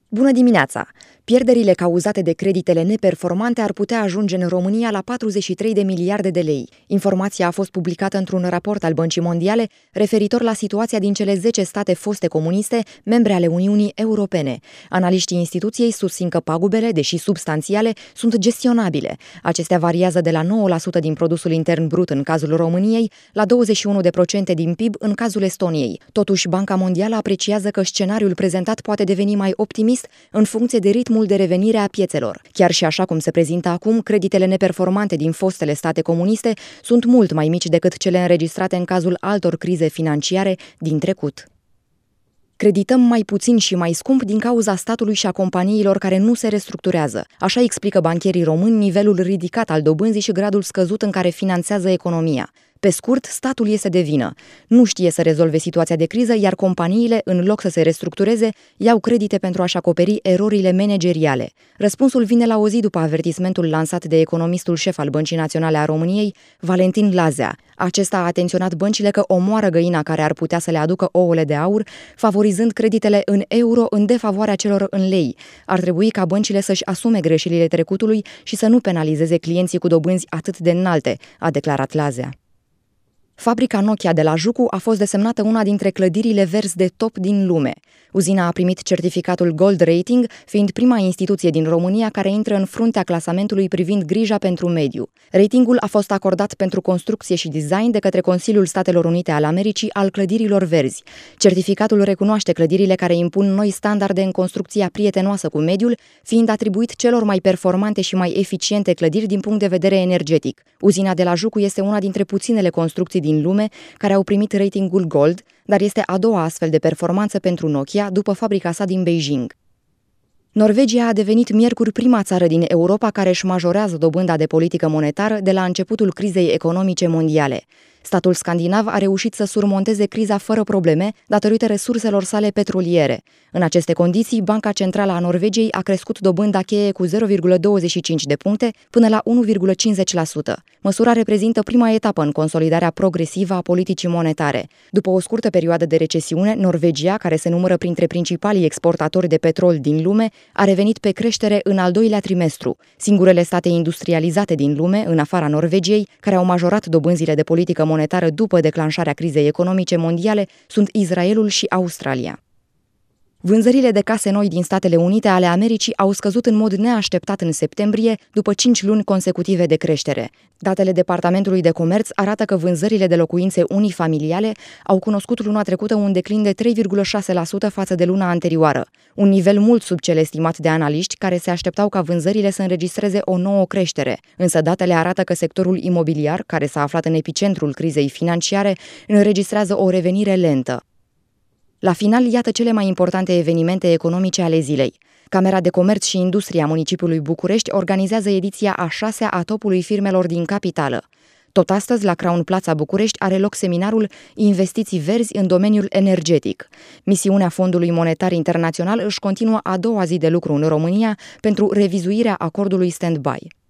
Bună dimineața! Pierderile cauzate de creditele neperformante ar putea ajunge în România la 43 de miliarde de lei. Informația a fost publicată într-un raport al Băncii Mondiale referitor la situația din cele 10 state foste comuniste, membre ale Uniunii Europene. Analiștii instituției susțin că pagubele, deși substanțiale, sunt gestionabile. Acestea variază de la 9% din produsul intern brut în cazul României la 21% din PIB în cazul Estoniei. Totuși, Banca Mondială apreciază că scenariul prezentat poate deveni mai optimist în funcție de ritmul de revenire a piețelor. Chiar și așa cum se prezintă acum, creditele neperformante din fostele state comuniste sunt mult mai mici decât cele înregistrate în cazul altor crize financiare din trecut. Credităm mai puțin și mai scump din cauza statului și a companiilor care nu se restructurează. Așa explică bancherii români nivelul ridicat al dobânzii și gradul scăzut în care finanțează economia. Pe scurt, statul este de vină. Nu știe să rezolve situația de criză, iar companiile, în loc să se restructureze, iau credite pentru a-și acoperi erorile manageriale. Răspunsul vine la o zi după avertismentul lansat de economistul șef al Băncii Naționale a României, Valentin Lazea. Acesta a atenționat băncile că omoară găina care ar putea să le aducă ouăle de aur, favorizând creditele în euro în defavoarea celor în lei. Ar trebui ca băncile să-și asume greșelile trecutului și să nu penalizeze clienții cu dobânzi atât de înalte, a declarat Lazea. Fabrica Nokia de la Jucu a fost desemnată una dintre clădirile verzi de top din lume. Uzina a primit certificatul Gold Rating, fiind prima instituție din România care intră în fruntea clasamentului privind grija pentru mediu. Ratingul a fost acordat pentru construcție și design de către Consiliul Statelor Unite al Americii al clădirilor verzi. Certificatul recunoaște clădirile care impun noi standarde în construcția prietenoasă cu mediul, fiind atribuit celor mai performante și mai eficiente clădiri din punct de vedere energetic. Uzina de la Jucu este una dintre puținele construcții din lume care au primit ratingul Gold, dar este a doua astfel de performanță pentru Nokia după fabrica sa din Beijing. Norvegia a devenit miercuri prima țară din Europa care își majorează dobânda de politică monetară de la începutul crizei economice mondiale. Statul scandinav a reușit să surmonteze criza fără probleme datorită resurselor sale petroliere. În aceste condiții, Banca Centrală a Norvegiei a crescut dobânda cheie cu 0,25 de puncte până la 1,50%. Măsura reprezintă prima etapă în consolidarea progresivă a politicii monetare. După o scurtă perioadă de recesiune, Norvegia, care se numără printre principalii exportatori de petrol din lume, a revenit pe creștere în al doilea trimestru. Singurele state industrializate din lume, în afara Norvegiei, care au majorat dobânzile de politică monetară după declanșarea crizei economice mondiale, sunt Israelul și Australia. Vânzările de case noi din Statele Unite ale Americii au scăzut în mod neașteptat în septembrie, după 5 luni consecutive de creștere. Datele Departamentului de Comerț arată că vânzările de locuințe unifamiliale au cunoscut luna trecută un declin de 3,6% față de luna anterioară, un nivel mult sub cel estimat de analiști care se așteptau ca vânzările să înregistreze o nouă creștere. Însă datele arată că sectorul imobiliar, care s-a aflat în epicentrul crizei financiare, înregistrează o revenire lentă. La final, iată cele mai importante evenimente economice ale zilei. Camera de Comerț și Industrie a municipiului București organizează ediția a 6-a a topului firmelor din capitală. Tot astăzi, la Crown Plaza București, are loc seminarul Investiții verzi în domeniul energetic. Misiunea Fondului Monetar Internațional își continuă a doua zi de lucru în România pentru revizuirea acordului stand-by.